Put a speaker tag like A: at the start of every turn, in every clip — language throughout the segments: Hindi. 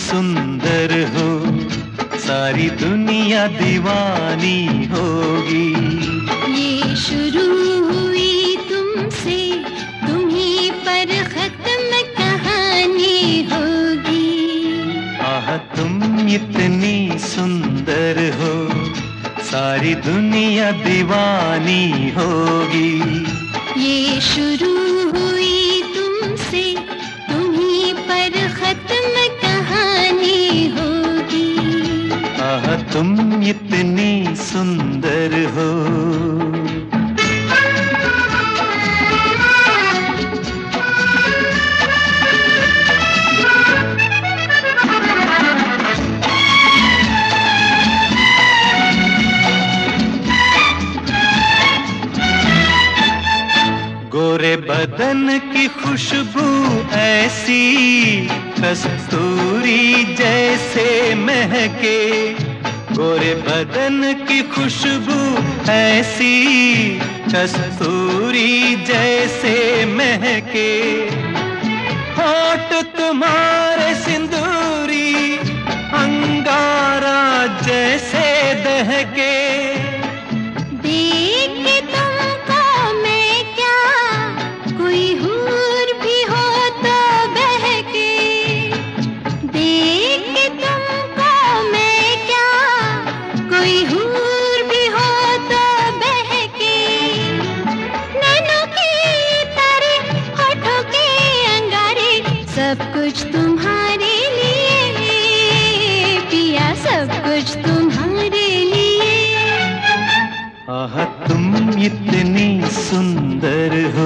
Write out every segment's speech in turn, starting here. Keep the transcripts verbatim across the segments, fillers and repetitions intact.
A: सुंदर हो, सारी दुनिया दीवानी होगी।
B: ये शुरू हुई तुमसे, तुम्हीं पर खत्म कहानी होगी।
A: आह तुम इतनी सुंदर हो, सारी दुनिया दीवानी होगी।
B: ये शुरू हुई तुमसे, तुम्हीं पर खत्म कहानी होगी।
A: आह तुम इतनी सुंदर हो। गोरे बदन की खुशबू ऐसी, कस्तूरी जैसे महके। गोरे बदन की खुशबू ऐसी, कस्तूरी जैसे महके। होठ तुम्हारे सिंदूरी, अंगारा जैसे दहके।
B: सब कुछ तुम्हारे लिए पिया, सब कुछ तुम्हारे लिए।
A: आह तुम इतनी सुंदर हो।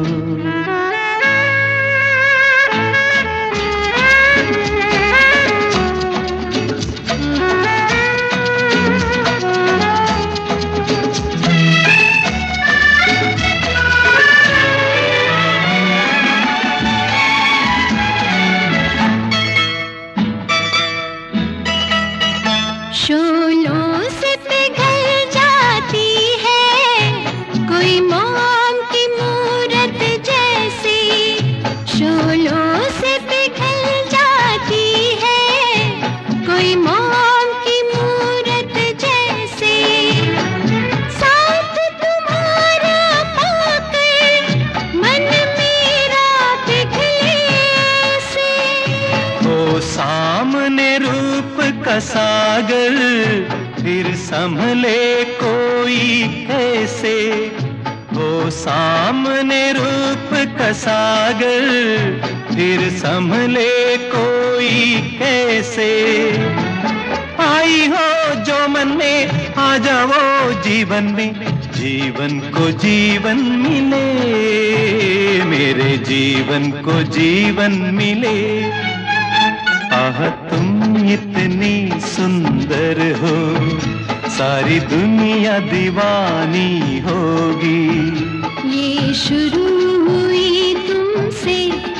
B: शोलों से पिघल जाती है कोई मोम की मूरत जैसी। शोलों से पिघल जाती है कोई मोम की मूरत जैसे। साथ तुम्हारा पाकर मन मेरा पिघले से।
A: ओ सामने रूप का सागर, फिर संभले कोई कैसे। हो सामने रूप का सागर, फिर संभले कोई कैसे। आई हो जो मन में, आ जाओ जीवन में, जीवन को जीवन मिले, मेरे जीवन को जीवन मिले। आह तुम इतनी सुंदर हो, सारी दुनिया दीवानी होगी।
B: ये शुरू हुई तुमसे,